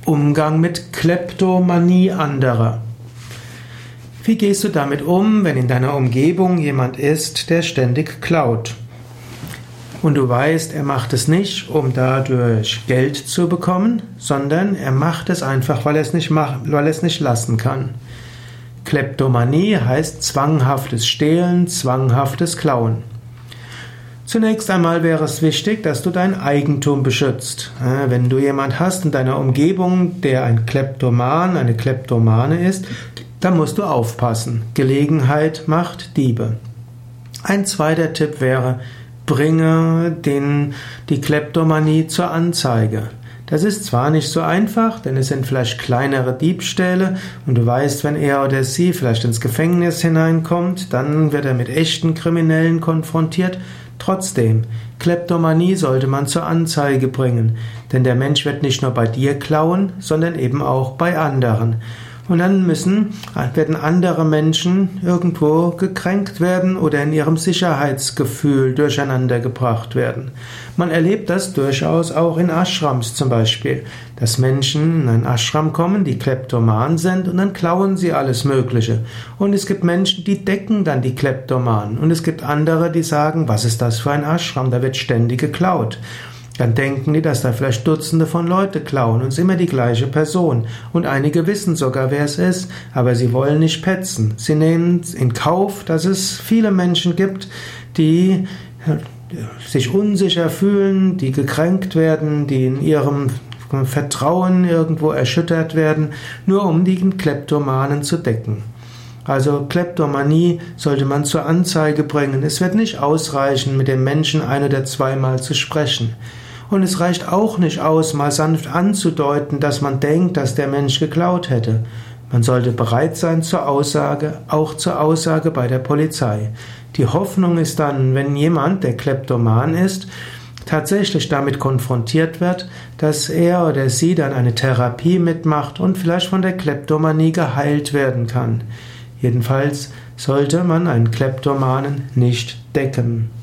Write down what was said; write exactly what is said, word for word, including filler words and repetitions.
Umgang mit Kleptomanie anderer. Wie gehst du damit um, wenn in deiner Umgebung jemand ist, der ständig klaut? Und du weißt, er macht es nicht, um dadurch Geld zu bekommen, sondern er macht es einfach, weil er es nicht macht, weil er es nicht lassen kann. Kleptomanie heißt zwanghaftes Stehlen, zwanghaftes Klauen. Zunächst einmal wäre es wichtig, dass du dein Eigentum beschützt. Wenn du jemand hast in deiner Umgebung, der ein Kleptoman, eine Kleptomane ist, dann musst du aufpassen. Gelegenheit macht Diebe. Ein zweiter Tipp wäre, bringe den, die Kleptomanie zur Anzeige. Das ist zwar nicht so einfach, denn es sind vielleicht kleinere Diebstähle und du weißt, wenn er oder sie vielleicht ins Gefängnis hineinkommt, dann wird er mit echten Kriminellen konfrontiert. Trotzdem, Kleptomanie sollte man zur Anzeige bringen, denn der Mensch wird nicht nur bei dir klauen, sondern eben auch bei anderen. Und dann müssen, werden andere Menschen irgendwo gekränkt werden oder in ihrem Sicherheitsgefühl durcheinander gebracht werden. Man erlebt das durchaus auch in Ashrams zum Beispiel, dass Menschen in ein Ashram kommen, die Kleptoman sind und dann klauen sie alles Mögliche. Und es gibt Menschen, die decken dann die Kleptomanen. Und es gibt andere, die sagen, was ist das für ein Ashram, da wird ständig geklaut. Dann denken die, dass da vielleicht Dutzende von Leute klauen und es ist immer die gleiche Person. Und einige wissen sogar, wer es ist, aber sie wollen nicht petzen. Sie nehmen in Kauf, dass es viele Menschen gibt, die sich unsicher fühlen, die gekränkt werden, die in ihrem Vertrauen irgendwo erschüttert werden, nur um die Kleptomanen zu decken. Also Kleptomanie sollte man zur Anzeige bringen. Es wird nicht ausreichen, mit dem Menschen ein- oder zweimal zu sprechen. Und es reicht auch nicht aus, mal sanft anzudeuten, dass man denkt, dass der Mensch geklaut hätte. Man sollte bereit sein zur Aussage, auch zur Aussage bei der Polizei. Die Hoffnung ist dann, wenn jemand, der Kleptoman ist, tatsächlich damit konfrontiert wird, dass er oder sie dann eine Therapie mitmacht und vielleicht von der Kleptomanie geheilt werden kann. Jedenfalls sollte man einen Kleptomanen nicht decken.